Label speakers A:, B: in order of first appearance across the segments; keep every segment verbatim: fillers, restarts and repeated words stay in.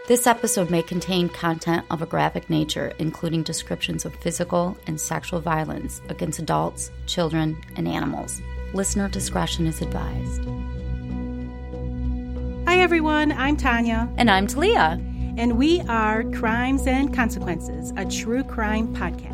A: This episode may contain content of a graphic nature, including descriptions of physical and sexual violence against adults, children, and animals. Listener discretion is advised.
B: Hi, everyone. I'm Tanya.
A: And I'm Talia.
B: And we are Crimes and Consequences, a true crime podcast.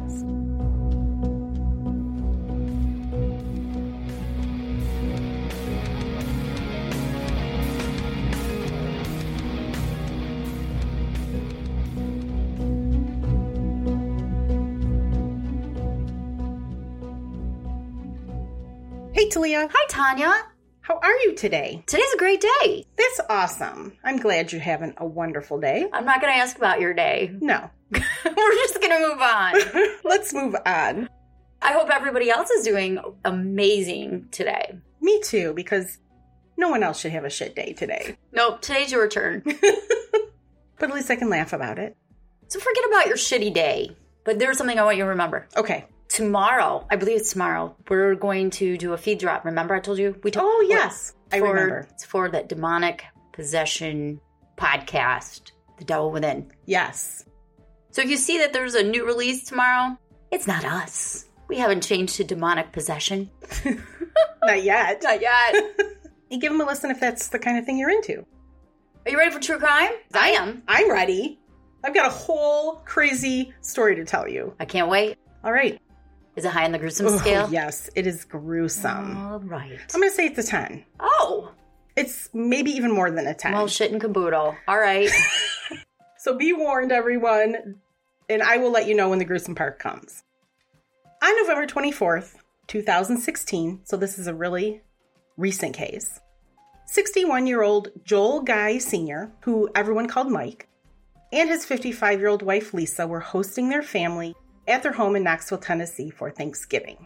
B: Hey, Talia.
A: Hi, Tanya.
B: How are you today?
A: Today's a great day.
B: That's awesome. I'm glad you're having a wonderful day.
A: I'm not going to ask about your day.
B: No.
A: We're just going to move on.
B: Let's move on.
A: I hope everybody else is doing amazing today.
B: Me too, because no one else should have a shit day today.
A: Nope, today's your turn.
B: But at least I can laugh about it.
A: So forget about your shitty day. But there's something I want you to remember.
B: Okay.
A: Tomorrow, I believe it's tomorrow, we're going to do a feed drop. Remember I told you? We talked.
B: Oh, yes.
A: For,
B: I remember.
A: It's for that demonic possession podcast, The Devil Within.
B: Yes.
A: So if you see that there's a new release tomorrow, it's not us. We haven't changed to demonic possession.
B: Not yet.
A: Not yet.
B: You give them a listen if that's the kind of thing you're into.
A: Are you ready for true crime? I am.
B: I'm ready. I've got a whole crazy story to tell you.
A: I can't wait.
B: All right.
A: Is it high on the gruesome
B: Oh,
A: scale?
B: yes, it is gruesome.
A: All right.
B: I'm going to say it's a ten.
A: Oh.
B: It's maybe even more than a ten.
A: Well, shit and caboodle. All right.
B: So be warned, everyone, and I will let you know when the gruesome part comes. On November twenty-fourth, twenty sixteen, so this is a really recent case, sixty-one-year-old Joel Guy Senior, who everyone called Mike, and his fifty-five-year-old wife Lisa were hosting their family at their home in Knoxville, Tennessee for Thanksgiving.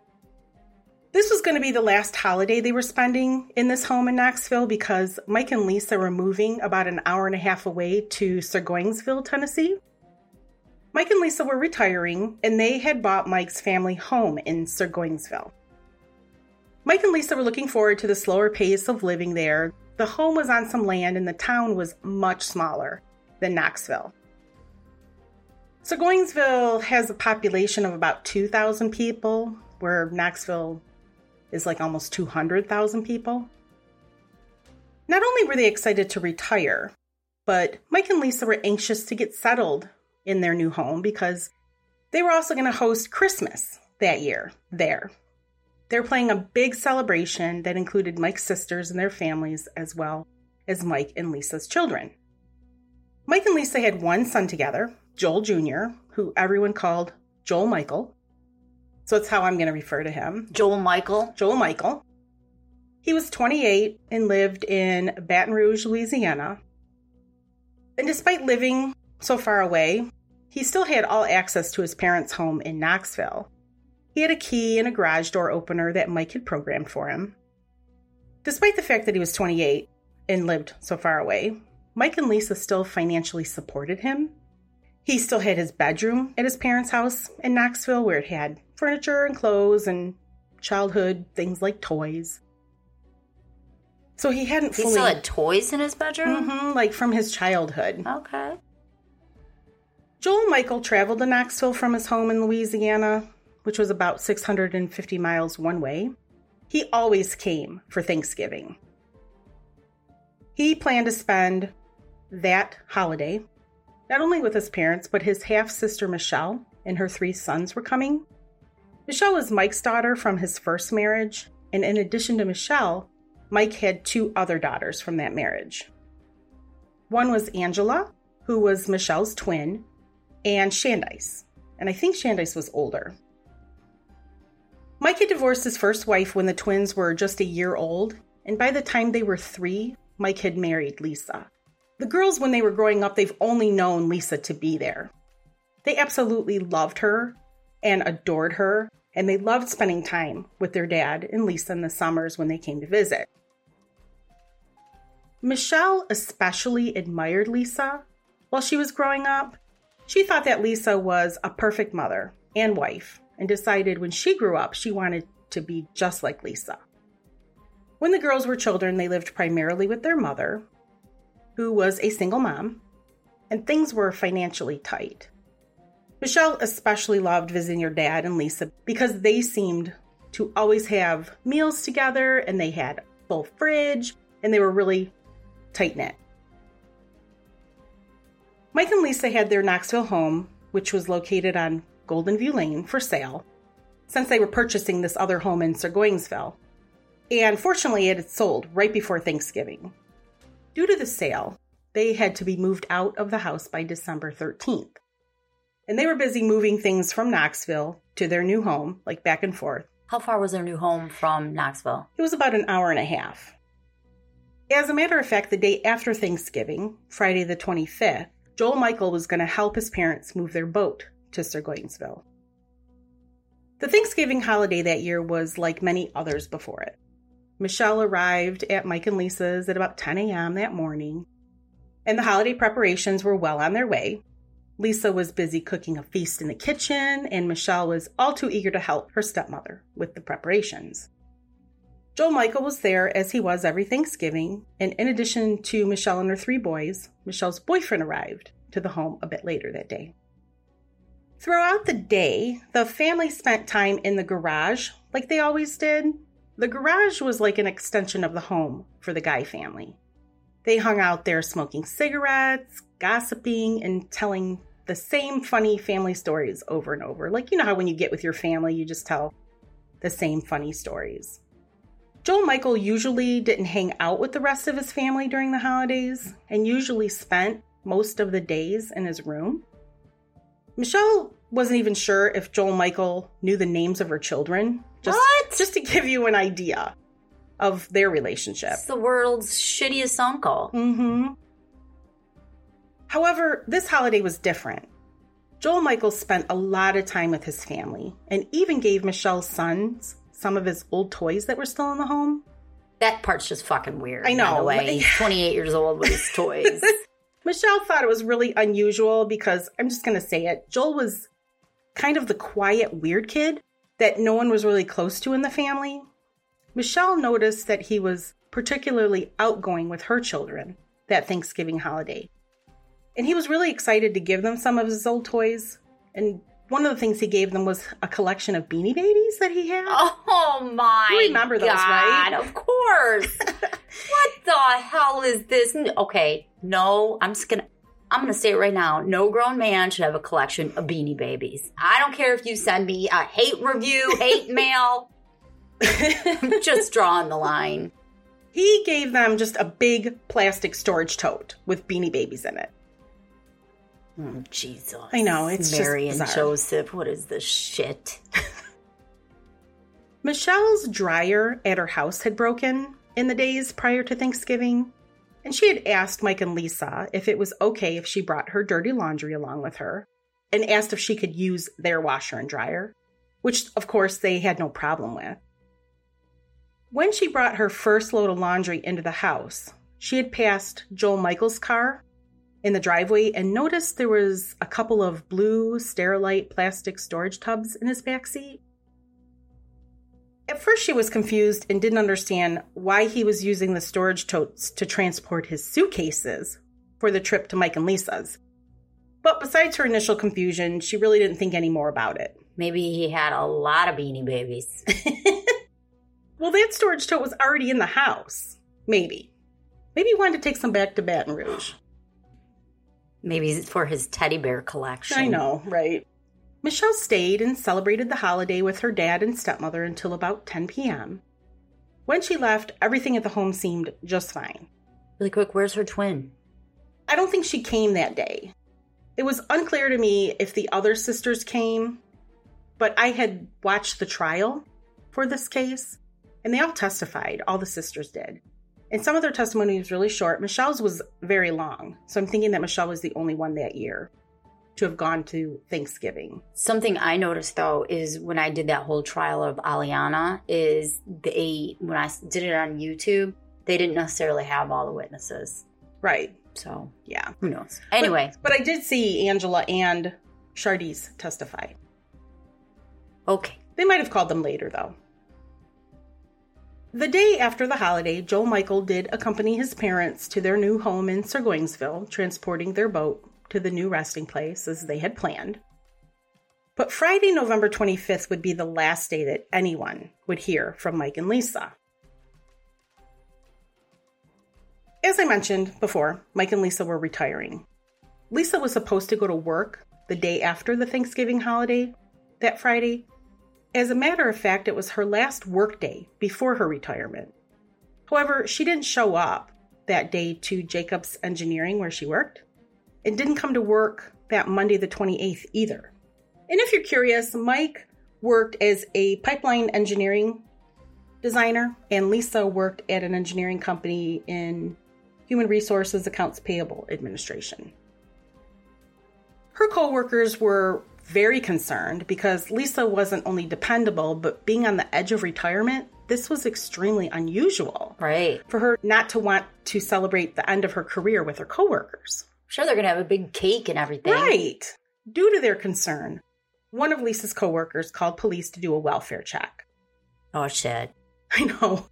B: This was going to be the last holiday they were spending in this home in Knoxville because Mike and Lisa were moving about an hour and a half away to Surgoinsville, Tennessee. Mike and Lisa were retiring, and they had bought Mike's family home in Surgoinsville. Mike and Lisa were looking forward to the slower pace of living there. The home was on some land, and the town was much smaller than Knoxville. Surgoinsville has a population of about two thousand people, where Knoxville is like almost two hundred thousand people. Not only were they excited to retire, but Mike and Lisa were anxious to get settled in their new home because they were also going to host Christmas that year there. They were planning a big celebration that included Mike's sisters and their families, as well as Mike and Lisa's children. Mike and Lisa had one son together, Joel Junior, who everyone called Joel Michael. So that's how I'm going to refer to him.
A: Joel Michael.
B: Joel Michael. He was twenty-eight and lived in Baton Rouge, Louisiana. And despite living so far away, he still had all access to his parents' home in Knoxville. He had a key and a garage door opener that Mike had programmed for him. Despite the fact that he was twenty-eight and lived so far away, Mike and Lisa still financially supported him. He still had his bedroom at his parents' house in Knoxville, where it had furniture and clothes and childhood things like toys. So he hadn't fully...
A: He still had toys in his bedroom?
B: Mm-hmm, like from his childhood.
A: Okay.
B: Joel Michael traveled to Knoxville from his home in Louisiana, which was about six hundred fifty miles one way. He always came for Thanksgiving. He planned to spend that holiday not only with his parents, but his half-sister Michelle and her three sons were coming. Michelle was Mike's daughter from his first marriage, and in addition to Michelle, Mike had two other daughters from that marriage. One was Angela, who was Michelle's twin, and Shandice, and I think Shandice was older. Mike had divorced his first wife when the twins were just a year old, and by the time they were three, Mike had married Lisa. The girls, when they were growing up, they've only known Lisa to be there. They absolutely loved her and adored her, and they loved spending time with their dad and Lisa in the summers when they came to visit. Michelle especially admired Lisa while she was growing up. She thought that Lisa was a perfect mother and wife, and decided when she grew up she wanted to be just like Lisa. When the girls were children, they lived primarily with their mother, who was a single mom, and things were financially tight. Michelle especially loved visiting her dad and Lisa because they seemed to always have meals together, and they had a full fridge, and they were really tight-knit. Mike and Lisa had their Knoxville home, which was located on Golden View Lane, for sale, since they were purchasing this other home in Burgessville. And fortunately, it had sold right before Thanksgiving. Due to the sale, they had to be moved out of the house by December thirteenth. And they were busy moving things from Knoxville to their new home, like back and forth.
C: How far was their new home from Knoxville?
B: It was about an hour and a half. As a matter of fact, the day after Thanksgiving, Friday the twenty-fifth, Joel Michael was going to help his parents move their boat to Burgessville. The Thanksgiving holiday that year was like many others before it. Michelle arrived at Mike and Lisa's at about ten a.m. that morning, and the holiday preparations were well on their way. Lisa was busy cooking a feast in the kitchen, and Michelle was all too eager to help her stepmother with the preparations. Joel Michael was there as he was every Thanksgiving, and in addition to Michelle and her three boys, Michelle's boyfriend arrived to the home a bit later that day. Throughout the day, the family spent time in the garage like they always did. The garage was like an extension of the home for the Guy family. They hung out there smoking cigarettes, gossiping, and telling the same funny family stories over and over. Like, you know how when you get with your family, you just tell the same funny stories. Joel Michael usually didn't hang out with the rest of his family during the holidays and usually spent most of the days in his room. Michelle wasn't even sure if Joel Michael knew the names of her children. Just,
C: what?
B: Just to give you an idea of their relationship.
C: It's the world's shittiest uncle.
B: Mm-hmm. However, this holiday was different. Joel Michael spent a lot of time with his family and even gave Michelle's sons some of his old toys that were still in the home.
C: That part's just fucking weird.
B: I know.
C: By the way, he's twenty-eight years old with his toys.
B: Michelle thought it was really unusual because, I'm just going to say it, Joel was kind of the quiet, weird kid that no one was really close to in the family. Michelle noticed that he was particularly outgoing with her children that Thanksgiving holiday. And he was really excited to give them some of his old toys. And one of the things he gave them was a collection of Beanie Babies that he had.
C: Oh my
B: You remember those,
C: God,
B: right?
C: Of course. What the hell is this? Okay, no, I'm just going to, I'm going to say it right now. No grown man should have a collection of Beanie Babies. I don't care if you send me a hate review, hate mail. I'm just drawing the line.
B: He gave them just a big plastic storage tote with Beanie Babies in it.
C: Oh, Jesus.
B: I know, it's
C: Mary
B: just
C: and
B: bizarre.
C: Joseph, what is this shit?
B: Michelle's dryer at her house had broken in the days prior to Thanksgiving, and she had asked Mike and Lisa if it was okay if she brought her dirty laundry along with her, and asked if she could use their washer and dryer, which, of course, they had no problem with. When she brought her first load of laundry into the house, she had passed Joel Michael's car in the driveway and noticed there was a couple of blue Sterilite plastic storage tubs in his backseat. At first she was confused and didn't understand why he was using the storage totes to transport his suitcases for the trip to Mike and Lisa's. But besides her initial confusion, she really didn't think any more about it.
C: Maybe he had a lot of Beanie Babies.
B: Well, that storage tote was already in the house. Maybe. Maybe he wanted to take some back to Baton Rouge.
C: Maybe it's for his teddy bear collection.
B: I know, right? Michelle stayed and celebrated the holiday with her dad and stepmother until about ten p.m. When she left, everything at the home seemed just fine.
C: Really quick, where's her twin?
B: I don't think she came that day. It was unclear to me if the other sisters came, but I had watched the trial for this case, and they all testified. All the sisters did. And some of their testimony was really short. Michelle's was very long. So I'm thinking that Michelle was the only one that year to have gone to Thanksgiving.
C: Something I noticed, though, is when I did that whole trial of Aliana, is they, when I did it on YouTube, they didn't necessarily have all the witnesses.
B: Right.
C: So,
B: yeah.
C: Who knows? Anyway.
B: But, but I did see Angela and Charlize testify.
C: Okay.
B: They might have called them later, though. The day after the holiday, Joel Michael did accompany his parents to their new home in Burgessville, transporting their boat to the new resting place as they had planned. But Friday, November twenty-fifth would be the last day that anyone would hear from Mike and Lisa. As I mentioned before, Mike and Lisa were retiring. Lisa was supposed to go to work the day after the Thanksgiving holiday, that Friday. As a matter of fact, it was her last work day before her retirement. However, she didn't show up that day to Jacobs Engineering where she worked, and didn't come to work that Monday the twenty-eighth either. And if you're curious, Mike worked as a pipeline engineering designer, and Lisa worked at an engineering company in Human Resources Accounts Payable Administration. Her coworkers were very concerned because Lisa wasn't only dependable, but being on the edge of retirement, this was extremely unusual.
C: Right.
B: For her not to want to celebrate the end of her career with her coworkers.
C: Sure, they're going to have a big cake and everything.
B: Right. Due to their concern, one of Lisa's coworkers called police to do a welfare check.
C: Oh, shit.
B: I know.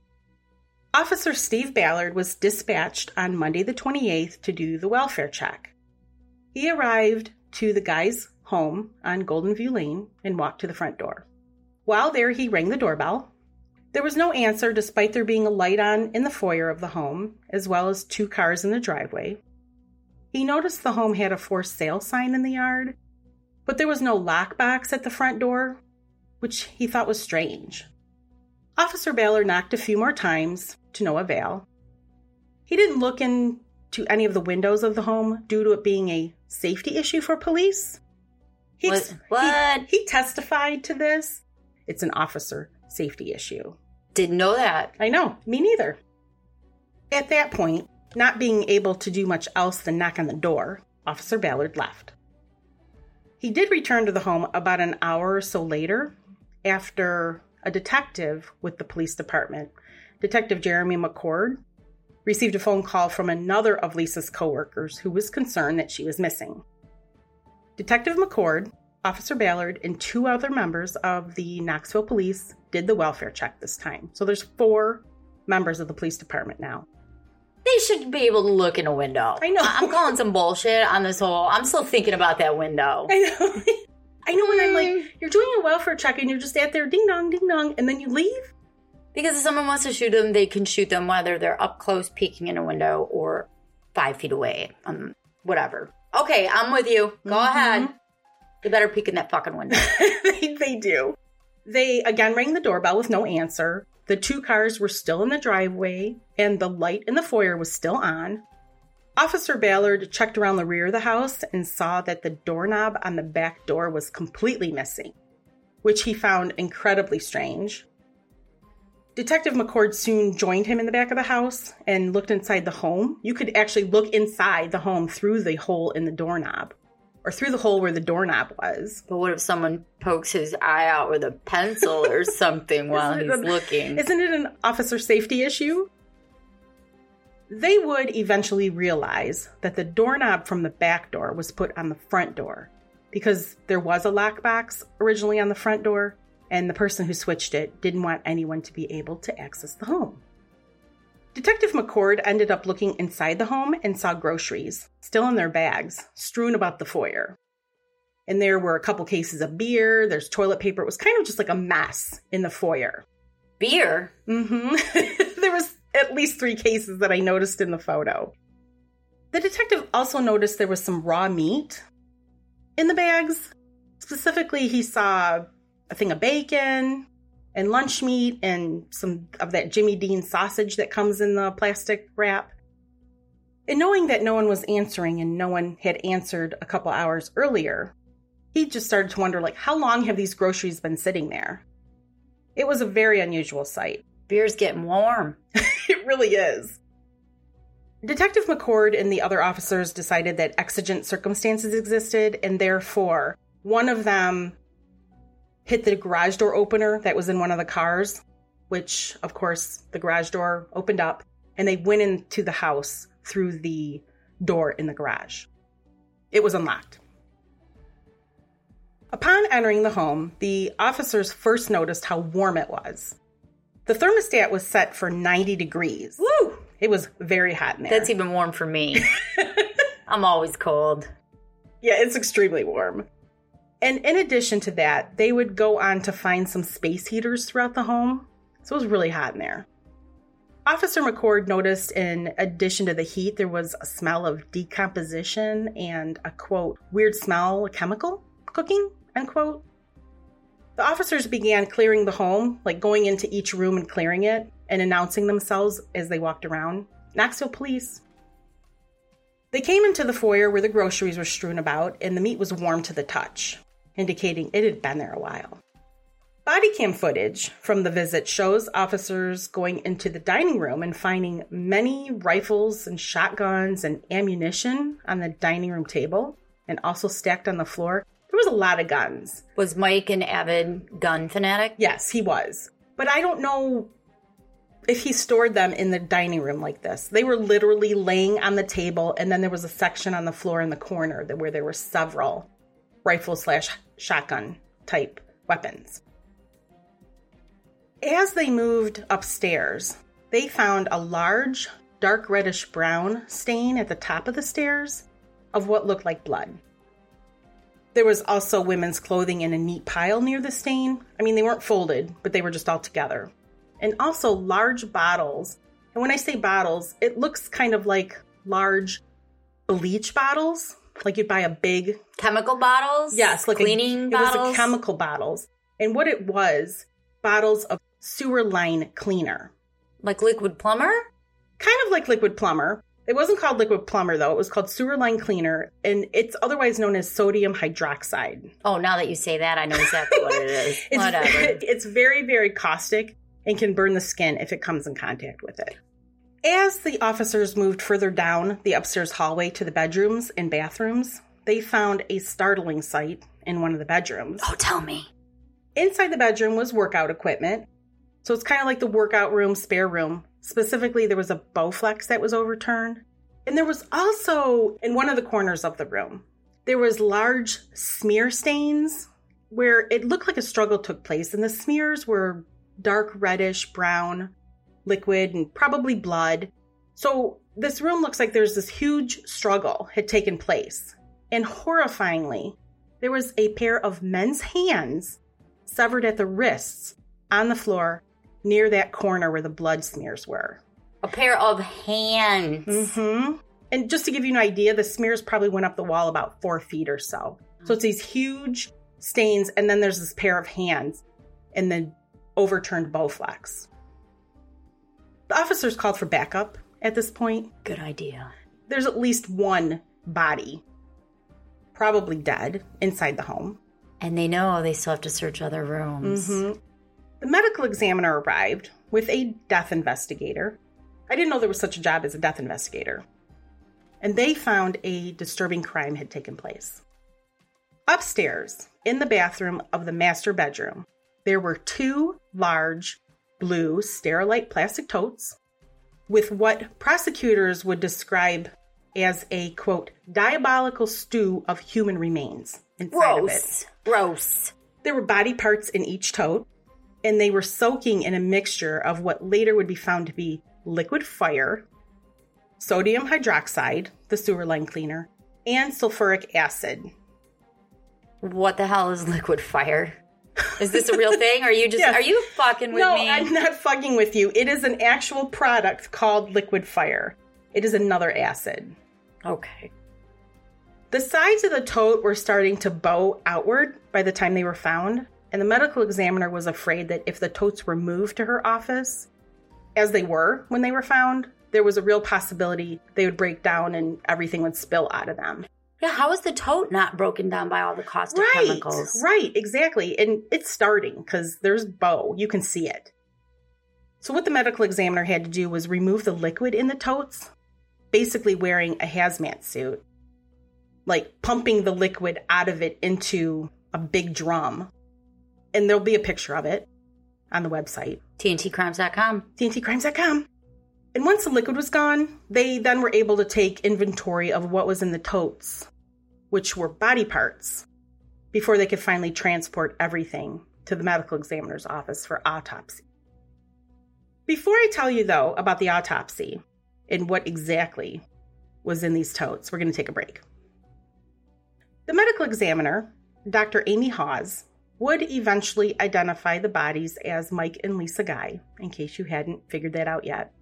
B: Officer Steve Ballard was dispatched on Monday the twenty-eighth to do the welfare check. He arrived to the guy's home on Golden View Lane and walked to the front door. While there, he rang the doorbell. There was no answer despite there being a light on in the foyer of the home, as well as two cars in the driveway. He noticed the home had a for sale sign in the yard, but there was no lockbox at the front door, which he thought was strange. Officer Ballard knocked a few more times, to no avail. He didn't look into any of the windows of the home due to it being a safety issue for police. He,
C: What? What?
B: He, he testified to this. It's an officer safety issue.
C: Didn't know that.
B: I know, me neither. At that point, not being able to do much else than knock on the door, Officer Ballard left. He did return to the home about an hour or so later after a detective with the police department, Detective Jeremy McCord, received a phone call from another of Lisa's coworkers who was concerned that she was missing. Detective McCord, Officer Ballard, and two other members of the Knoxville Police did the welfare check this time. So there's four members of the police department now.
C: They should be able to look in a window.
B: I know.
C: I'm calling some bullshit on this whole... I'm still thinking about that window.
B: I know. I know when I'm like, you're doing a welfare check and you're just out there ding dong, ding dong, and then you leave?
C: Because if someone wants to shoot them, they can shoot them whether they're up close peeking in a window or five feet away. Um, whatever. Okay, I'm with you. Go mm-hmm. ahead. They better peek in that fucking window.
B: they, they do. They again rang the doorbell with no answer. The two cars were still in the driveway, and the light in the foyer was still on. Officer Ballard checked around the rear of the house and saw that the doorknob on the back door was completely missing, which he found incredibly strange. Detective McCord soon joined him in the back of the house and looked inside the home. You could actually look inside the home through the hole in the doorknob, or through the hole where the doorknob was.
C: But what if someone pokes his eye out with a pencil or something while he's
B: an,
C: looking?
B: Isn't it an officer safety issue? They would eventually realize that the doorknob from the back door was put on the front door because there was a lockbox originally on the front door, and the person who switched it didn't want anyone to be able to access the home. Detective McCord ended up looking inside the home and saw groceries, still in their bags, strewn about the foyer. And there were a couple cases of beer, there's toilet paper. It was kind of just like a mess in the foyer.
C: Beer?
B: Mm-hmm. There was at least three cases that I noticed in the photo. The detective also noticed there was some raw meat in the bags. Specifically, he saw a thing of bacon and lunch meat and some of that Jimmy Dean sausage that comes in the plastic wrap. And knowing that no one was answering and no one had answered a couple hours earlier, he just started to wonder, like, how long have these groceries been sitting there? It was a very unusual sight.
C: Beer's getting warm.
B: It really is. Detective McCord and the other officers decided that exigent circumstances existed, and therefore one of them hit the garage door opener that was in one of the cars, which, of course, the garage door opened up, and they went into the house through the door in the garage. It was unlocked. Upon entering the home, the officers first noticed how warm it was. The thermostat was set for ninety degrees.
C: Woo!
B: It was very hot in there.
C: That's even warm for me. I'm always cold.
B: Yeah, it's extremely warm. And in addition to that, they would go on to find some space heaters throughout the home. So it was really hot in there. Officer McCord noticed in addition to the heat, there was a smell of decomposition and a, quote, weird smell, chemical cooking, unquote. The officers began clearing the home, like going into each room and clearing it and announcing themselves as they walked around. Knoxville police. They came into the foyer where the groceries were strewn about and the meat was warm to the touch, indicating it had been there a while. Body cam footage from the visit shows officers going into the dining room and finding many rifles and shotguns and ammunition on the dining room table and also stacked on the floor. There was a lot of guns.
C: Was Mike an avid gun fanatic?
B: Yes, he was. But I don't know if he stored them in the dining room like this. They were literally laying on the table, and then there was a section on the floor in the corner where there were several rifle slash shotgun type weapons. As they moved upstairs, they found a large, dark reddish brown stain at the top of the stairs of what looked like blood. There was also women's clothing in a neat pile near the stain. I mean, they weren't folded, but they were just all together. And also large bottles. And when I say bottles, it looks kind of like large bleach bottles. Like you'd buy a big...
C: Chemical bottles?
B: Yes. Like
C: cleaning
B: a,
C: bottles?
B: It was a chemical bottles. And what it was, bottles of sewer line cleaner.
C: Like liquid plumber?
B: Kind of like liquid plumber. It wasn't called liquid plumber, though. It was called sewer line cleaner, and it's otherwise known as sodium hydroxide.
C: Oh, now that you say that, I know exactly what it is.
B: it's,
C: Whatever.
B: It's very, very caustic and can burn the skin if it comes in contact with it. As the officers moved further down the upstairs hallway to the bedrooms and bathrooms, they found a startling sight in one of the bedrooms.
C: Oh, tell me.
B: Inside the bedroom was workout equipment. So it's kind of like the workout room, spare room. Specifically, there was a Bowflex that was overturned. And there was also, in one of the corners of the room, there was large smear stains where it looked like a struggle took place. And the smears were dark reddish brown liquid and probably blood. So this room looks like there's this huge struggle had taken place. And horrifyingly, there was a pair of men's hands severed at the wrists on the floor near that corner where the blood smears were.
C: A pair of hands.
B: Mm-hmm. And just to give you an idea, the smears probably went up the wall about four feet or so. So it's these huge stains, and then there's this pair of hands and then overturned Bowflex. The officers called for backup at this point.
C: Good idea.
B: There's at least one body, probably dead, inside the home.
C: And they know they still have to search other rooms.
B: Mm-hmm. The medical examiner arrived with a death investigator. I didn't know there was such a job as a death investigator. And they found a disturbing crime had taken place. Upstairs, in the bathroom of the master bedroom, there were two large blue Sterilite plastic totes with what prosecutors would describe as a, quote, diabolical stew of human remains inside of it.
C: Gross. Gross.
B: There were body parts in each tote, and they were soaking in a mixture of what later would be found to be liquid fire, sodium hydroxide, the sewer line cleaner, and sulfuric acid.
C: What the hell is liquid fire? Is this a real thing? Are you just,
B: Yes.
C: Are you fucking with
B: no,
C: me?
B: No, I'm not fucking with you. It is an actual product called liquid fire. It is another acid.
C: Okay.
B: The sides of the tote were starting to bow outward by the time they were found, and the medical examiner was afraid that if the totes were moved to her office, as they were when they were found, there was a real possibility they would break down and everything would spill out of them.
C: Yeah, how is the tote not broken down by all the caustic
B: Right,
C: chemicals?
B: right, exactly. And it's starting because there's bow. You can see it. So what the medical examiner had to do was remove the liquid in the totes, basically wearing a hazmat suit, like pumping the liquid out of it into a big drum. And there'll be a picture of it on the website.
C: T N T crimes dot com.
B: T N T crimes dot com. And once the liquid was gone, they then were able to take inventory of what was in the totes, which were body parts, before they could finally transport everything to the medical examiner's office for autopsy. Before I tell you, though, about the autopsy and what exactly was in these totes. We're going to take a break. The medical examiner, Doctor Amy Hawes, would eventually identify the bodies as Mike and Lisa Guy, in case you hadn't figured that out yet.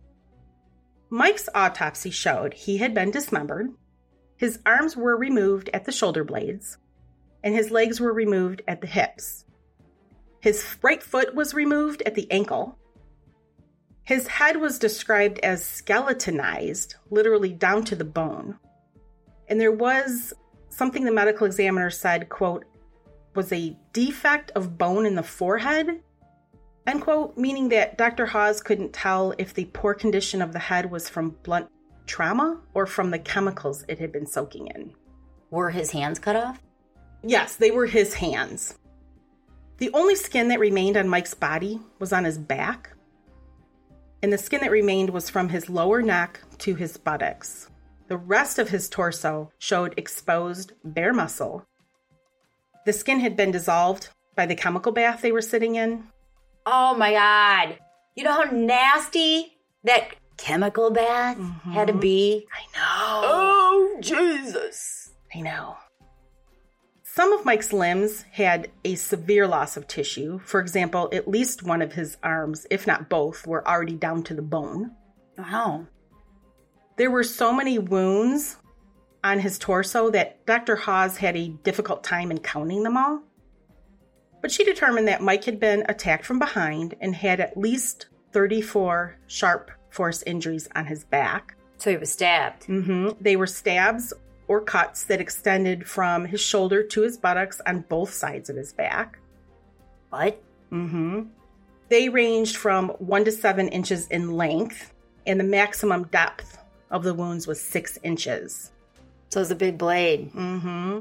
B: Mike's autopsy showed he had been dismembered, his arms were removed at the shoulder blades, and his legs were removed at the hips. His right foot was removed at the ankle. His head was described as skeletonized, literally down to the bone. And there was something the medical examiner said, quote, was a defect of bone in the forehead, end quote, meaning that Doctor Hawes couldn't tell if the poor condition of the head was from blunt trauma or from the chemicals it had been soaking in.
C: Were his hands cut off?
B: Yes, they were his hands. The only skin that remained on Mike's body was on his back, and the skin that remained was from his lower neck to his buttocks. The rest of his torso showed exposed bare muscle. The skin had been dissolved by the chemical bath they were sitting in.
C: Oh my God. You know how nasty that chemical bath mm-hmm. had to be?
B: I know.
C: Oh, Jesus.
B: I know. Some of Mike's limbs had a severe loss of tissue. For example, at least one of his arms, if not both, were already down to the bone.
C: Wow.
B: There were so many wounds on his torso that Doctor Hawes had a difficult time in counting them all. But she determined that Mike had been attacked from behind and had at least thirty-four sharp force injuries on his back.
C: So he was stabbed.
B: Mm-hmm. They were stabs or cuts that extended from his shoulder to his buttocks on both sides of his back.
C: What?
B: Mm-hmm. They ranged from one to seven inches in length, and the maximum depth of the wounds was six inches.
C: So it was a big blade.
B: Mm-hmm.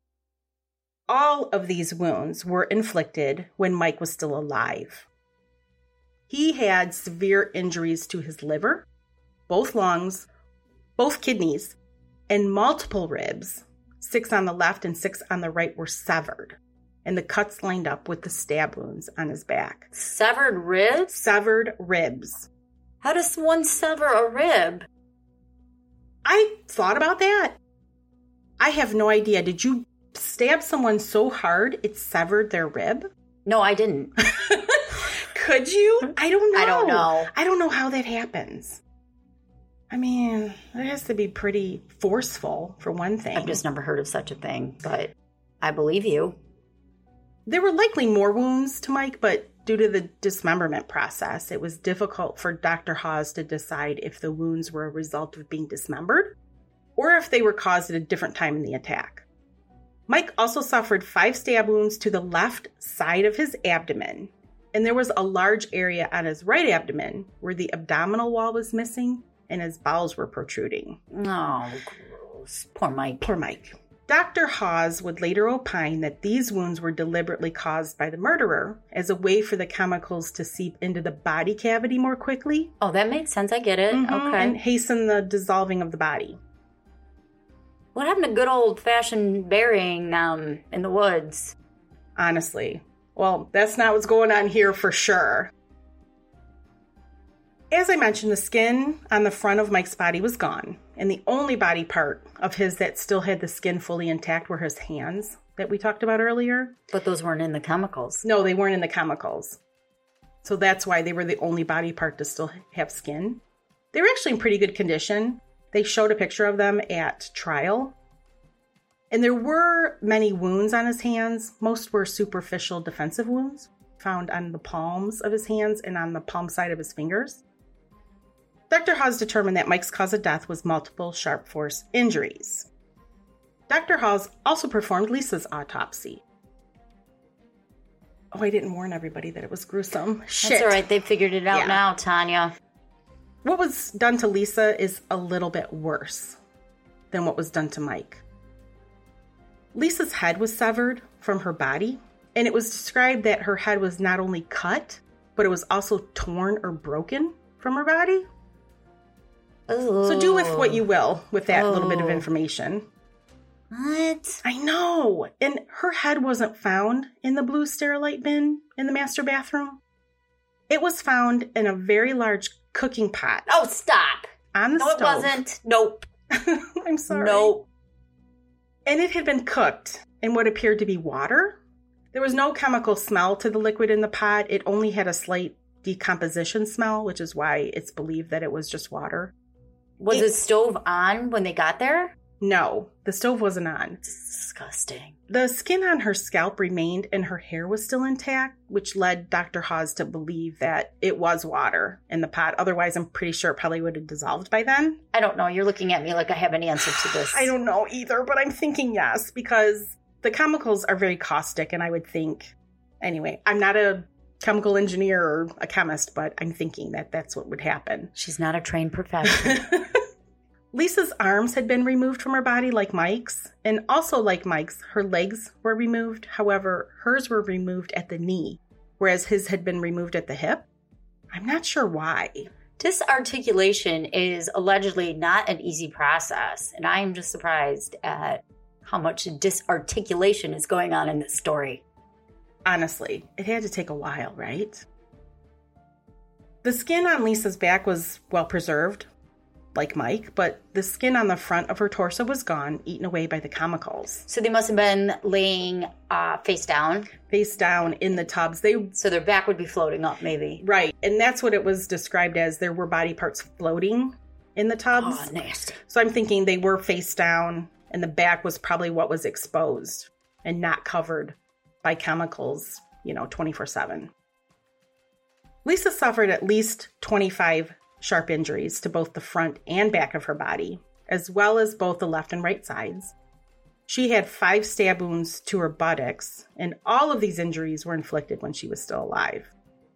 B: All of these wounds were inflicted when Mike was still alive. He had severe injuries to his liver, both lungs, both kidneys, and multiple ribs. Six on the left and six on the right were severed, and the cuts lined up with the stab wounds on his back.
C: Severed ribs?
B: Severed ribs.
C: How does one sever a rib?
B: I thought about that. I have no idea. Did you stab someone so hard it severed their rib?
C: No, I didn't.
B: Could you? I don't know.
C: I don't know.
B: I don't know how that happens. I mean, it has to be pretty forceful, for one thing.
C: I've just never heard of such a thing, but I believe you.
B: There were likely more wounds to Mike, but due to the dismemberment process, it was difficult for Doctor Hawes to decide if the wounds were a result of being dismembered or if they were caused at a different time in the attack. Mike also suffered five stab wounds to the left side of his abdomen, and there was a large area on his right abdomen where the abdominal wall was missing and his bowels were protruding.
C: Oh, gross. Poor Mike.
B: Poor Mike. Doctor Hawes would later opine that these wounds were deliberately caused by the murderer as a way for the chemicals to seep into the body cavity more quickly.
C: Oh, that makes sense. I get it.
B: Mm-hmm,
C: okay.
B: And hasten the dissolving of the body.
C: What happened to good old-fashioned burying um, in the woods?
B: Honestly. Well, that's not what's going on here for sure. As I mentioned, the skin on the front of Mike's body was gone, and the only body part of his that still had the skin fully intact were his hands that we talked about earlier.
C: But those weren't in the chemicals.
B: No, they weren't in the chemicals. So that's why they were the only body part to still have skin. They were actually in pretty good condition. They showed a picture of them at trial. And there were many wounds on his hands. Most were superficial defensive wounds found on the palms of his hands and on the palm side of his fingers. Doctor Hawes determined that Mike's cause of death was multiple sharp force injuries. Doctor Hawes also performed Lisa's autopsy. Oh, I didn't warn everybody that it was gruesome. Shit.
C: That's all right. They figured it out
B: Yeah.
C: now, Tanya.
B: What was done to Lisa is a little bit worse than what was done to Mike. Lisa's head was severed from her body, and it was described that her head was not only cut, but it was also torn or broken from her body.
C: Ooh.
B: So do with what you will with that
C: Oh.
B: little bit of information.
C: What?
B: I know. And her head wasn't found in the blue Sterilite bin in the master bathroom. It was found in a very large cooking pot
C: Oh, stop.
B: on the
C: No,
B: stove.
C: it wasn't. Nope.
B: I'm sorry.
C: No.
B: And it had been cooked in what appeared to be water. There was no chemical smell to the liquid in the pot. It only had a slight decomposition smell, which is why it's believed that it was just water.
C: Was
B: it,
C: the stove on when they got there?
B: No, the stove wasn't on.
C: It's disgusting.
B: The skin on her scalp remained and her hair was still intact, which led Doctor Hawes to believe that it was water in the pot. Otherwise, I'm pretty sure it probably would have dissolved by then.
C: I don't know. You're looking at me like I have an answer to this.
B: I don't know either, but I'm thinking yes, because the chemicals are very caustic, and I would think... Anyway, I'm not a chemical engineer or a chemist, but I'm thinking that that's what would happen.
C: She's not a trained professional.
B: Lisa's arms had been removed from her body like Mike's, and also like Mike's, her legs were removed. However, hers were removed at the knee, whereas his had been removed at the hip. I'm not sure why.
C: Disarticulation is allegedly not an easy process, and I am just surprised at how much disarticulation is going on in this story.
B: Honestly, it had to take a while, right? The skin on Lisa's back was well preserved, like Mike, but the skin on the front of her torso was gone, eaten away by the chemicals.
C: So they must have been laying uh, face down?
B: Face down in the tubs. They
C: So their back would be floating up, maybe.
B: Right, and that's what it was described as. There were body parts floating in the tubs.
C: Oh, nasty.
B: So I'm thinking they were face down, and the back was probably what was exposed and not covered by chemicals, you know, twenty-four seven. Lisa suffered at least twenty-five sharp injuries to both the front and back of her body, as well as both the left and right sides. She had five stab wounds to her buttocks, and all of these injuries were inflicted when she was still alive.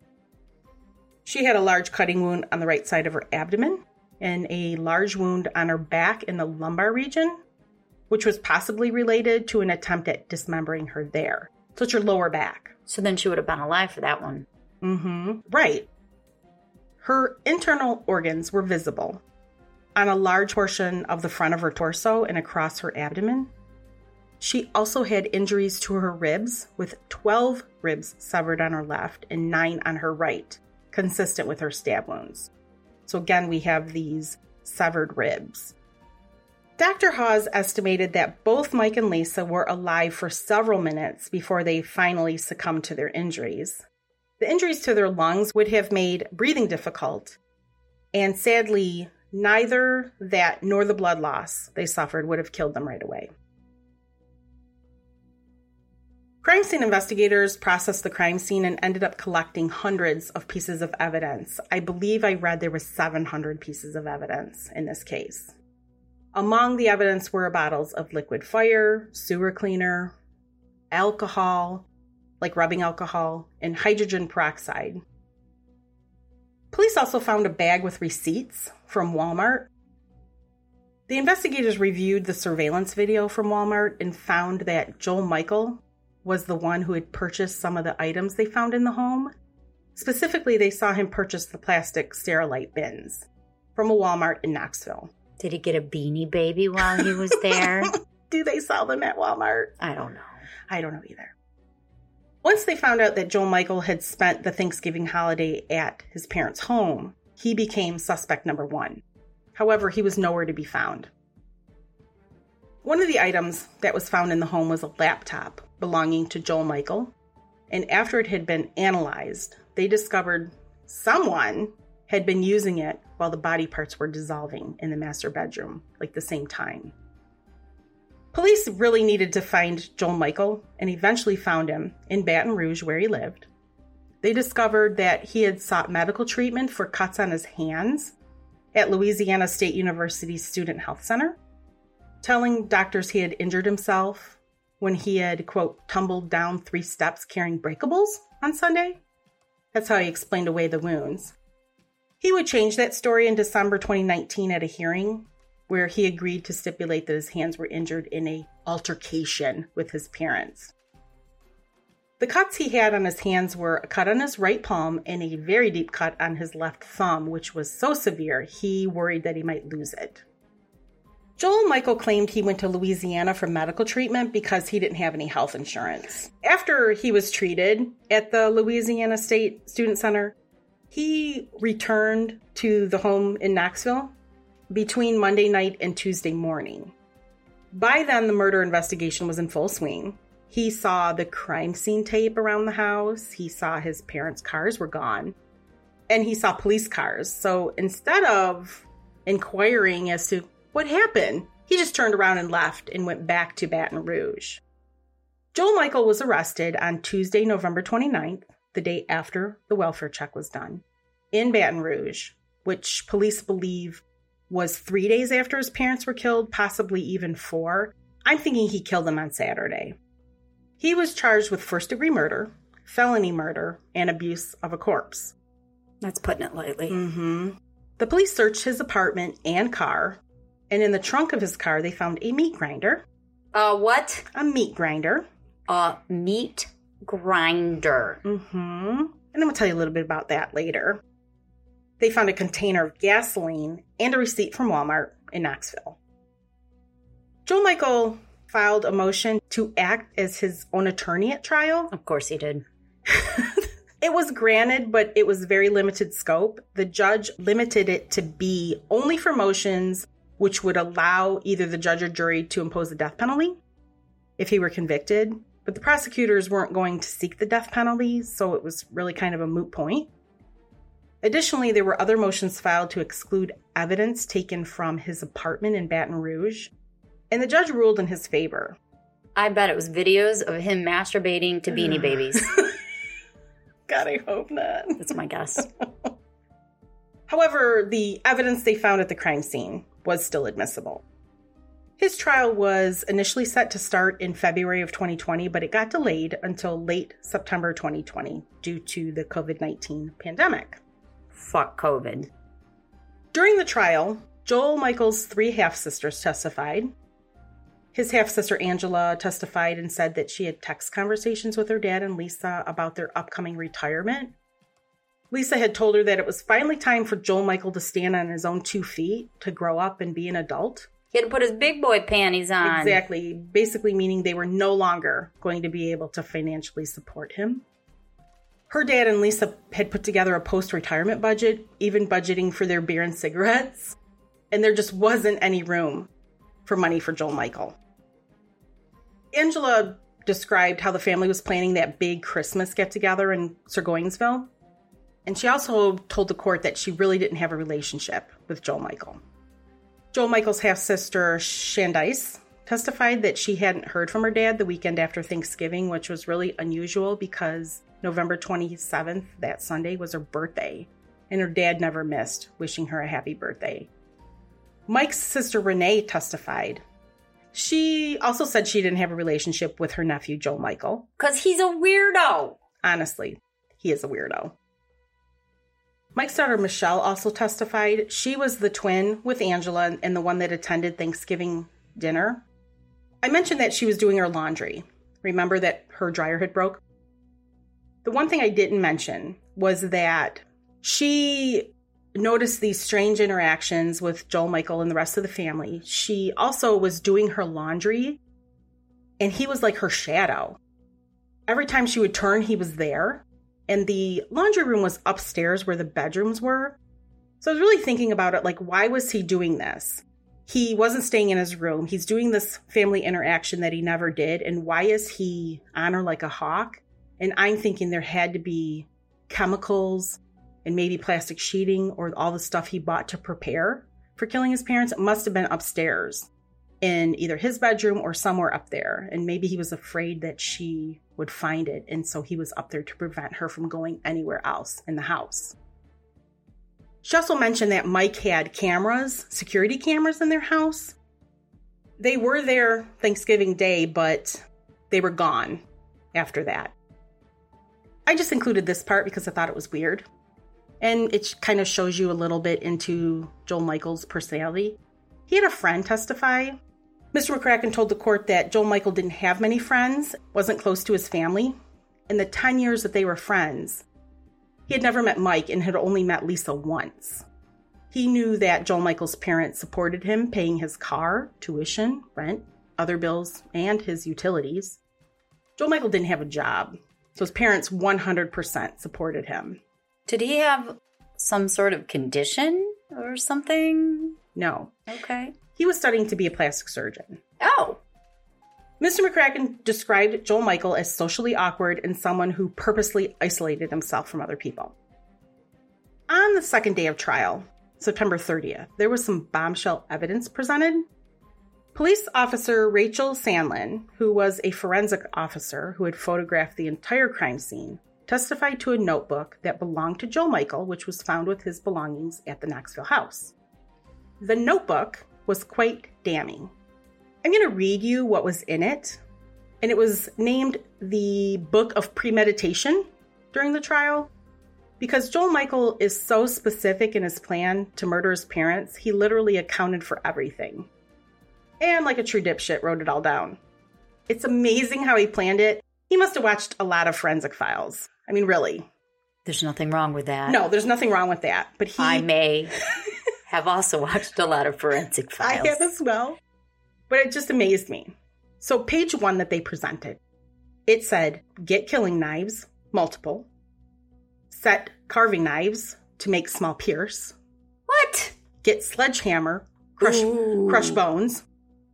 B: She had a large cutting wound on the right side of her abdomen and a large wound on her back in the lumbar region, which was possibly related to an attempt at dismembering her there. So it's your lower back.
C: So then she would have been alive for that one.
B: Mm-hmm. Right. Her internal organs were visible on a large portion of the front of her torso and across her abdomen. She also had injuries to her ribs, with twelve ribs severed on her left and nine on her right, consistent with her stab wounds. So again, we have these severed ribs. Doctor Hawes estimated that both Mike and Lisa were alive for several minutes before they finally succumbed to their injuries. The injuries to their lungs would have made breathing difficult, and sadly, neither that nor the blood loss they suffered would have killed them right away. Crime scene investigators processed the crime scene and ended up collecting hundreds of pieces of evidence. I believe I read there was seven hundred pieces of evidence in this case. Among the evidence were bottles of liquid fire, sewer cleaner, alcohol, like rubbing alcohol, and hydrogen peroxide. Police also found a bag with receipts from Walmart. The investigators reviewed the surveillance video from Walmart and found that Joel Michael was the one who had purchased some of the items they found in the home. Specifically, they saw him purchase the plastic Sterilite bins from a Walmart in Knoxville.
C: Did he get a Beanie Baby while he was there?
B: Do they sell them at Walmart?
C: I don't know.
B: I don't know either. Once they found out that Joel Michael had spent the Thanksgiving holiday at his parents' home, he became suspect number one. However, he was nowhere to be found. One of the items that was found in the home was a laptop belonging to Joel Michael, and after it had been analyzed, they discovered someone had been using it while the body parts were dissolving in the master bedroom, like the same time. Police really needed to find Joel Michael and eventually found him in Baton Rouge where he lived. They discovered that he had sought medical treatment for cuts on his hands at Louisiana State University's Student Health Center, telling doctors he had injured himself when he had, quote, tumbled down three steps carrying breakables on Sunday. That's how he explained away the wounds. He would change that story in December twenty nineteen at a hearing where he agreed to stipulate that his hands were injured in an altercation with his parents. The cuts he had on his hands were a cut on his right palm and a very deep cut on his left thumb, which was so severe he worried that he might lose it. Joel Michael claimed he went to Louisiana for medical treatment because he didn't have any health insurance. After he was treated at the Louisiana State Student Center, he returned to the home in Knoxville, between Monday night and Tuesday morning. By then, the murder investigation was in full swing. He saw the crime scene tape around the house. He saw his parents' cars were gone. And he saw police cars. So instead of inquiring as to what happened, he just turned around and left and went back to Baton Rouge. Joel Michael was arrested on Tuesday, November twenty-ninth, the day after the welfare check was done, in Baton Rouge, which police believe was three days after his parents were killed, possibly even four. I'm thinking he killed them on Saturday. He was charged with first-degree murder, felony murder, and abuse of a corpse.
C: That's putting it lightly.
B: Mm-hmm. The police searched his apartment and car, and in the trunk of his car, they found a meat grinder.
C: Uh, what?
B: A meat grinder.
C: A meat grinder.
B: Mm-hmm. And I'm going to tell you a little bit about that later. They found a container of gasoline and a receipt from Walmart in Knoxville. Joel Michael filed a motion to act as his own attorney at trial.
C: Of course he did.
B: It was granted, but it was very limited scope. The judge limited it to be only for motions which would allow either the judge or jury to impose the death penalty if he were convicted. But the prosecutors weren't going to seek the death penalty, so it was really kind of a moot point. Additionally, there were other motions filed to exclude evidence taken from his apartment in Baton Rouge, and the judge ruled in his favor.
C: I bet it was videos of him masturbating to Beanie Babies.
B: God, I hope not.
C: That's my guess.
B: However, the evidence they found at the crime scene was still admissible. His trial was initially set to start in February of twenty twenty, but it got delayed until late September twenty twenty due to the covid nineteen pandemic.
C: Fuck COVID.
B: During the trial, Joel Michael's three half-sisters testified. His half-sister Angela testified and said that she had text conversations with her dad and Lisa about their upcoming retirement. Lisa had told her that it was finally time for Joel Michael to stand on his own two feet, to grow up and be an adult.
C: He had to put his big boy panties on.
B: Exactly. Basically meaning they were no longer going to be able to financially support him. Her dad and Lisa had put together a post-retirement budget, even budgeting for their beer and cigarettes. And there just wasn't any room for money for Joel Michael. Angela described how the family was planning that big Christmas get-together in Burgosville. And she also told the court that she really didn't have a relationship with Joel Michael. Joel Michael's half-sister, Shandice, testified that she hadn't heard from her dad the weekend after Thanksgiving, which was really unusual because November twenty-seventh, that Sunday, was her birthday. And her dad never missed wishing her a happy birthday. Mike's sister, Renee, testified. She also said she didn't have a relationship with her nephew, Joel Michael.
C: Because he's a weirdo.
B: Honestly, he is a weirdo. Mike's daughter, Michelle, also testified. She was the twin with Angela and the one that attended Thanksgiving dinner. I mentioned that she was doing her laundry. Remember that her dryer had broke? The one thing I didn't mention was that she noticed these strange interactions with Joel Michael and the rest of the family. She also was doing her laundry, and he was like her shadow. Every time she would turn, he was there. And the laundry room was upstairs where the bedrooms were. So I was really thinking about it, like, why was he doing this? He wasn't staying in his room. He's doing this family interaction that he never did. And why is he on her like a hawk? And I'm thinking there had to be chemicals and maybe plastic sheeting or all the stuff he bought to prepare for killing his parents. It must have been upstairs in either his bedroom or somewhere up there. And maybe he was afraid that she would find it. And so he was up there to prevent her from going anywhere else in the house. She also mentioned that Mike had cameras, security cameras in their house. They were there Thanksgiving Day, but they were gone after that. I just included this part because I thought it was weird. And it kind of shows you a little bit into Joel Michael's personality. He had a friend testify. Mister McCracken told the court that Joel Michael didn't have many friends, wasn't close to his family. In the ten years that they were friends, he had never met Mike and had only met Lisa once. He knew that Joel Michael's parents supported him, paying his car, tuition, rent, other bills, and his utilities. Joel Michael didn't have a job, so his parents one hundred percent supported him.
C: Did he have some sort of condition or something?
B: No.
C: Okay.
B: He was studying to be a plastic surgeon.
C: Oh.
B: Mister McCracken described Joel Michael as socially awkward and someone who purposely isolated himself from other people. On the second day of trial, September thirtieth, there was some bombshell evidence presented. Police officer Rachel Sandlin, who was a forensic officer who had photographed the entire crime scene, testified to a notebook that belonged to Joel Michael, which was found with his belongings at the Knoxville house. The notebook was quite damning. I'm going to read you what was in it, and it was named the Book of Premeditation during the trial. Because Joel Michael is so specific in his plan to murder his parents, he literally accounted for everything. And like a true dipshit, wrote it all down. It's amazing how he planned it. He must have watched a lot of forensic files. I mean, really.
C: There's nothing wrong with that.
B: No, there's nothing wrong with that. But he...
C: I may have also watched a lot of forensic files.
B: I have as well. But it just amazed me. So page one that they presented, it said, get killing knives, multiple. Set carving knives to make small pierce.
C: What?
B: Get sledgehammer, crush, crush bones.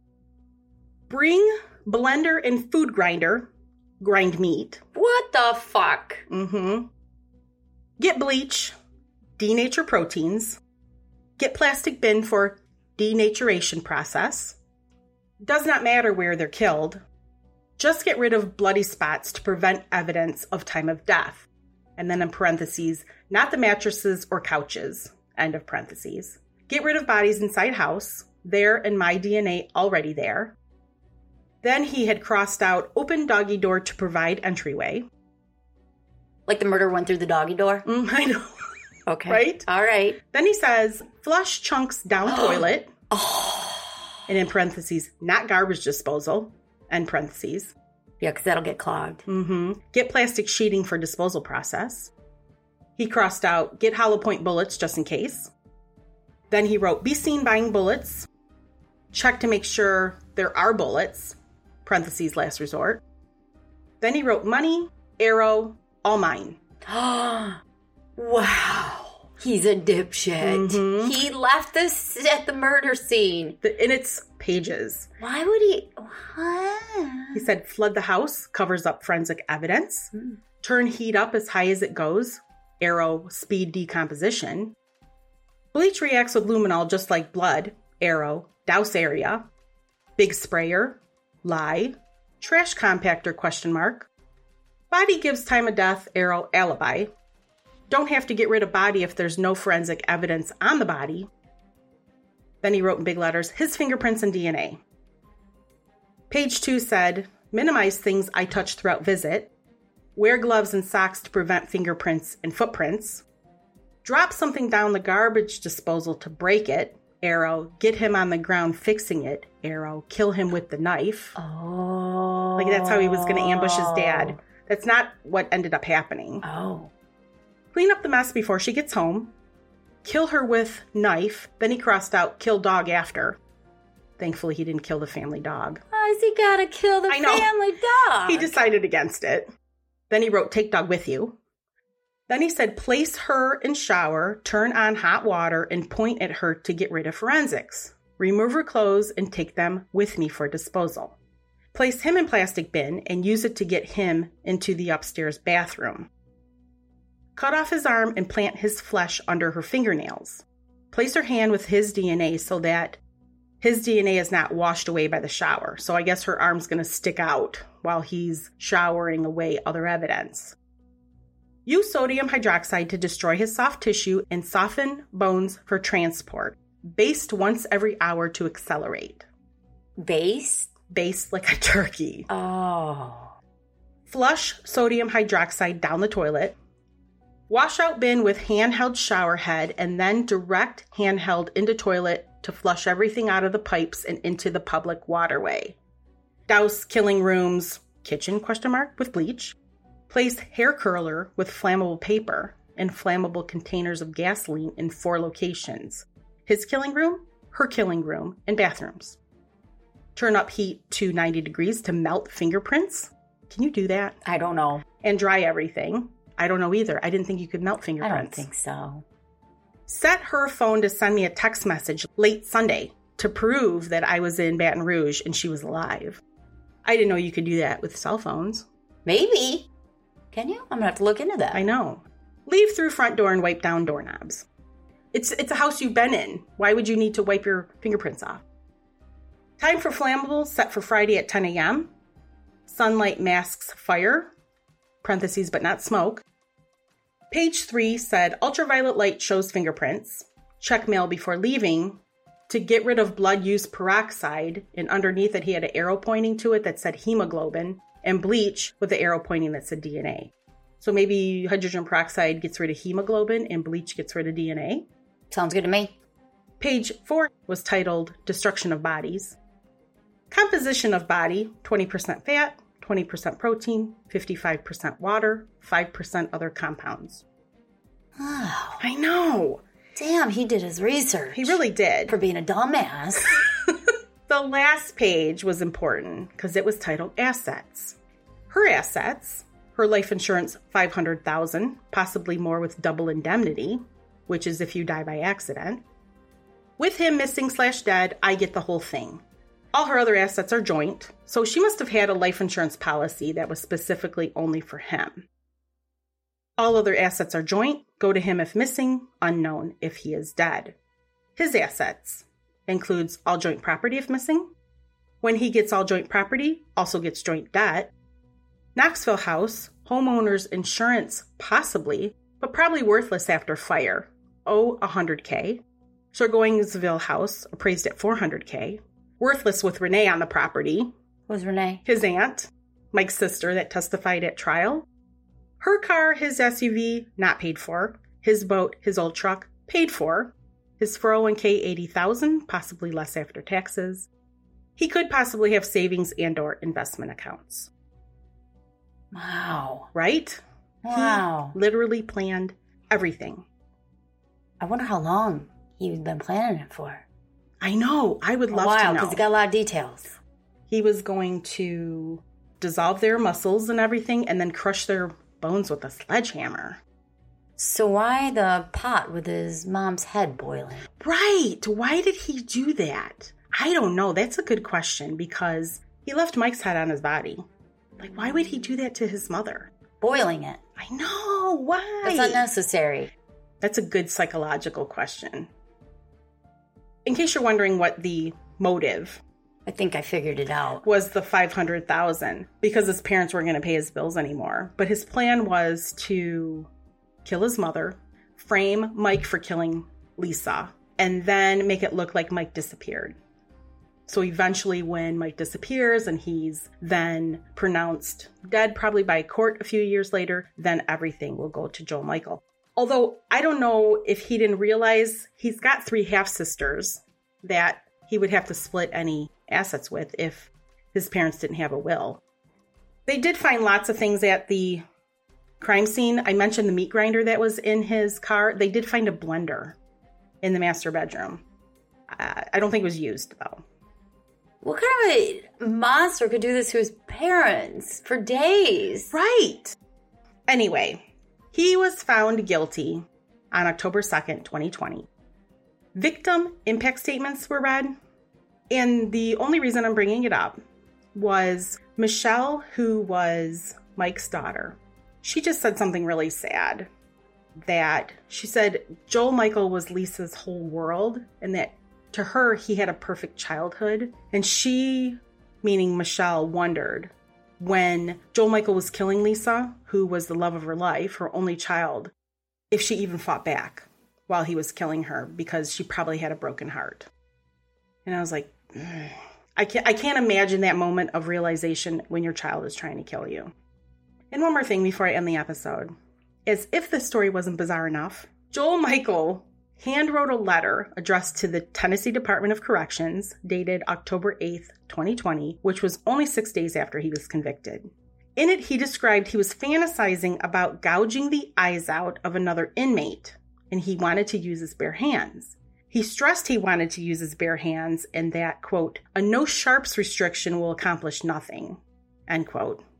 B: Bring blender and food grinder, grind meat.
C: What the fuck?
B: Mm-hmm. Get bleach, denature proteins. Get plastic bin for denaturation process. Does not matter where they're killed. Just get rid of bloody spots to prevent evidence of time of death. And then in parentheses, not the mattresses or couches, end of parentheses. Get rid of bodies inside house, there and my D N A already there. Then he had crossed out open doggy door to provide entryway.
C: Like the murder went through the doggy door?
B: Mm, I know.
C: Okay.
B: Right?
C: All right.
B: Then he says, flush chunks down toilet.
C: Oh.
B: And in parentheses, not garbage disposal, end parentheses.
C: Yeah, because that'll get clogged.
B: Mm-hmm. Get plastic sheeting for disposal process. He crossed out, get hollow point bullets just in case. Then he wrote, be seen buying bullets. Check to make sure there are bullets, parentheses, last resort. Then he wrote, money, arrow, all mine.
C: Wow. He's a dipshit.
B: Mm-hmm.
C: He left this at the murder scene.
B: The, in its pages.
C: Why would he? What?
B: He said, flood the house, covers up forensic evidence. Mm. Turn heat up as high as it goes. Arrow, speed decomposition. Bleach reacts with luminol just like blood. Arrow, douse area. Big sprayer. Lie. Trash compactor, question mark. Body gives time of death. Arrow, alibi. Don't have to get rid of body if there's no forensic evidence on the body. Then he wrote in big letters, his fingerprints and D N A. Page two said, minimize things I touch throughout visit. Wear gloves and socks to prevent fingerprints and footprints. Drop something down the garbage disposal to break it. Arrow, get him on the ground fixing it. Arrow, kill him with the knife.
C: Oh.
B: Like that's how he was going to ambush his dad. That's not what ended up happening.
C: Oh.
B: Clean up the mess before she gets home. Kill her with knife. Then he crossed out, kill dog after. Thankfully, he didn't kill the family dog.
C: Why's he gotta kill the
B: I know.
C: family dog?
B: He decided against it. Then he wrote, take dog with you. Then he said, place her in shower, turn on hot water, and point at her to get rid of forensics. Remove her clothes and take them with me for disposal. Place him in plastic bin and use it to get him into the upstairs bathroom. Cut off his arm and plant his flesh under her fingernails. Place her hand with his D N A so that his D N A is not washed away by the shower. So I guess her arm's going to stick out while he's showering away other evidence. Use sodium hydroxide to destroy his soft tissue and soften bones for transport. Baste once every hour to accelerate.
C: Baste?
B: Baste like a turkey.
C: Oh.
B: Flush sodium hydroxide down the toilet. Washout bin with handheld shower head and then direct handheld into toilet to flush everything out of the pipes and into the public waterway. Douse killing rooms, kitchen, question mark, with bleach. Place hair curler with flammable paper and flammable containers of gasoline in four locations. His killing room, her killing room, and bathrooms. Turn up heat to ninety degrees to melt fingerprints. Can you do that?
C: I don't know.
B: And dry everything. I don't know either. I didn't think you could melt
C: I
B: fingerprints.
C: don't think so.
B: set her phone to send me a text message late Sunday to prove that I was in Baton Rouge and she was alive. I didn't know you could do that with cell phones.
C: Maybe. Can you? I'm going to have to look into that.
B: I know. Leave through front door and wipe down doorknobs. It's it's a house you've been in. Why would you need to wipe your fingerprints off? Time for flammables set for Friday at ten a.m. Sunlight masks fire, parentheses but not smoke. Page three said ultraviolet light shows fingerprints. Check mail before leaving to get rid of blood use peroxide. And underneath it, he had an arrow pointing to it that said hemoglobin, and bleach with the arrow pointing that said D N A. So maybe hydrogen peroxide gets rid of hemoglobin and bleach gets rid of D N A.
C: Sounds good to me.
B: Page four was titled Destruction of Bodies. Composition of body, twenty percent fat, twenty percent protein, fifty-five percent water, five percent other compounds.
C: Oh.
B: I know.
C: Damn, he did his research.
B: He really did.
C: For being a dumbass.
B: The last page was important because it was titled Assets. Her assets, her life insurance five hundred thousand dollars, possibly more with double indemnity, which is if you die by accident. With him missing slash dead, I get the whole thing. All her other assets are joint, so she must have had a life insurance policy that was specifically only for him. All other assets are joint, go to him if missing, unknown if he is dead. His assets includes all joint property if missing. When he gets all joint property, also gets joint debt. Knoxville house, homeowner's insurance possibly, but probably worthless after fire, owe one hundred thousand dollars. Sorgoingsville house, appraised at four hundred thousand dollars. Worthless with Renee on the property.
C: Who's Renee?
B: His aunt, Mike's sister that testified at trial. Her car, his S U V, not paid for. His boat, his old truck, paid for. His four oh one k, eighty thousand dollars, possibly less after taxes. He could possibly have savings and or investment accounts.
C: Wow.
B: Right?
C: Wow.
B: He literally planned everything.
C: I wonder how long he's been planning it for.
B: I know. I would love
C: a while,
B: to know.
C: Because he got a lot of details.
B: He was going to dissolve their muscles and everything and then crush their bones with a sledgehammer.
C: So why the pot with his mom's head boiling?
B: Right. Why did he do that? I don't know. That's a good question because he left Mike's head on his body. Like, why would he do that to his mother?
C: Boiling it.
B: I know. Why?
C: That's unnecessary.
B: That's a good psychological question. In case you're wondering what the motive,
C: I think I figured it out,
B: was the five hundred thousand dollars because his parents weren't going to pay his bills anymore. But his plan was to kill his mother, frame Mike for killing Lisa, and then make it look like Mike disappeared. So eventually when Mike disappears and he's then pronounced dead, probably by court a few years later, then everything will go to Joel Michael. Although I don't know if he didn't realize he's got three half-sisters that he would have to split any assets with if his parents didn't have a will. They did find lots of things at the crime scene. I mentioned the meat grinder that was in his car. They did find a blender in the master bedroom. Uh, I don't think it was used, though.
C: What kind of a monster could do this to his parents for days?
B: Right. Anyway, he was found guilty on October second, twenty twenty. Victim impact statements were read. And the only reason I'm bringing it up was Michelle, who was Mike's daughter. She just said something really sad. That she said Joel Michael was Lisa's whole world and that to her, he had a perfect childhood. And she, meaning Michelle, wondered when Joel Michael was killing Lisa, who was the love of her life, her only child, if she even fought back while he was killing her because she probably had a broken heart. And I was like, Ugh. I can't, I can't imagine that moment of realization when your child is trying to kill you. And one more thing before I end the episode is if this story wasn't bizarre enough, Joel Michael hand wrote a letter addressed to the Tennessee Department of Corrections dated October eighth, twenty twenty, which was only six days after he was convicted. In it, he described he was fantasizing about gouging the eyes out of another inmate, and he wanted to use his bare hands. He stressed he wanted to use his bare hands and that, quote, a no sharps restriction will accomplish nothing, end quote.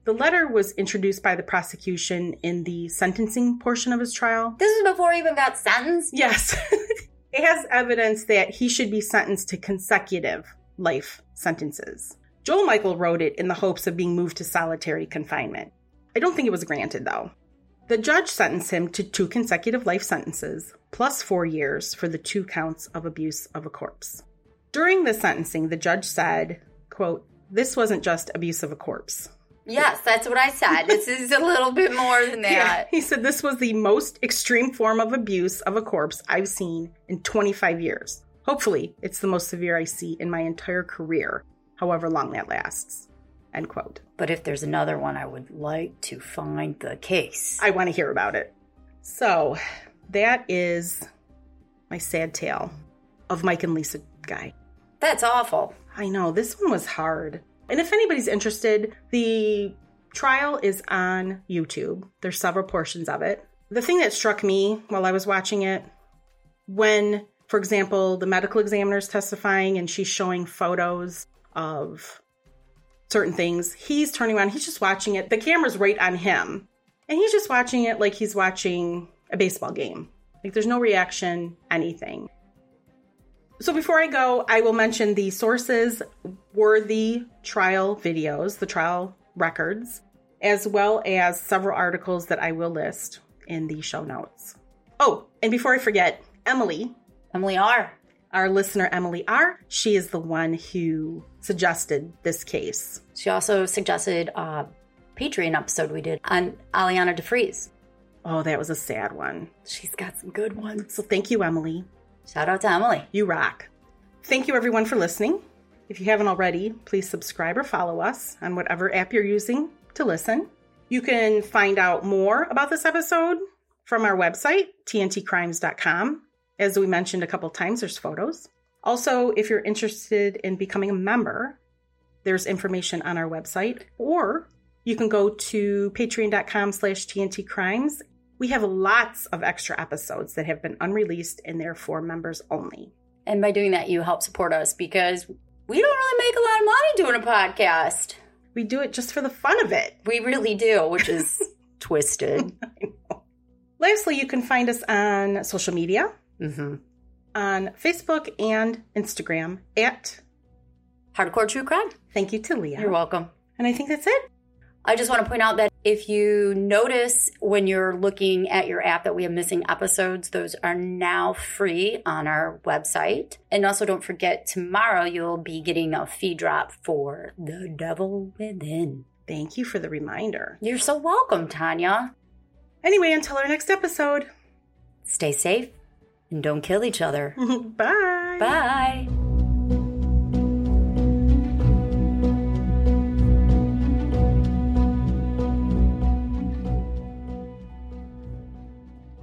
B: The letter was introduced by the prosecution in the sentencing portion of his trial.
C: This is before he even got sentenced?
B: Yes. It has evidence that he should be sentenced to consecutive life sentences. Joel Michael wrote it in the hopes of being moved to solitary confinement. I don't think it was granted, though. The judge sentenced him to two consecutive life sentences, plus four years for the two counts of abuse of a corpse. During the sentencing, the judge said, quote, "This wasn't just abuse of a corpse."
C: Yes, that's what I said. This is a little bit more than that.
B: Yeah, he said this was the most extreme form of abuse of a corpse I've seen in twenty-five years. Hopefully, it's the most severe I see in my entire career, however long that lasts. End quote.
C: But if there's another one, I would like to find the case.
B: I want to hear about it. So, that is my sad tale of Mike and Lisa Guy.
C: That's awful.
B: I know, this one was hard. And if anybody's interested, the trial is on YouTube. There's several portions of it. The thing that struck me while I was watching it, when, for example, the medical examiner's testifying and she's showing photos of certain things, he's turning around, he's just watching it. The camera's right on him. And he's just watching it like he's watching a baseball game. Like there's no reaction, anything. So before I go, I will mention the sources were the trial videos, the trial records, as well as several articles that I will list in the show notes. Oh, and before I forget, Emily.
C: Emily R.
B: Our listener, Emily R. She is the one who suggested this case.
C: She also suggested a Patreon episode we did on Aliana DeFries.
B: Oh, that was a sad one.
C: She's got some good ones.
B: So thank you, Emily.
C: Shout out to Emily.
B: You rock. Thank you, everyone, for listening. If you haven't already, please subscribe or follow us on whatever app you're using to listen. You can find out more about this episode from our website, T N T crimes dot com. As we mentioned a couple times, there's photos. Also, if you're interested in becoming a member, there's information on our website. Or you can go to patreon.com slash TNT Crimes. We have lots of extra episodes that have been unreleased and they're for members only.
C: And by doing that, you help support us because we don't really make a lot of money doing a podcast.
B: We do it just for the fun of it.
C: We really do, which is twisted.
B: I know. Lastly, you can find us on social media,
C: mm-hmm.
B: on Facebook and Instagram at
C: Hardcore True Crime.
B: Thank you to Leah.
C: You're welcome.
B: And I think that's it.
C: I just want to point out that if you notice when you're looking at your app that we have missing episodes, those are now free on our website. And also don't forget, tomorrow you'll be getting a feed drop for The Devil Within.
B: Thank you for the reminder.
C: You're so welcome, Tanya.
B: Anyway, until our next episode.
C: Stay safe and don't kill each other.
B: Bye.
C: Bye.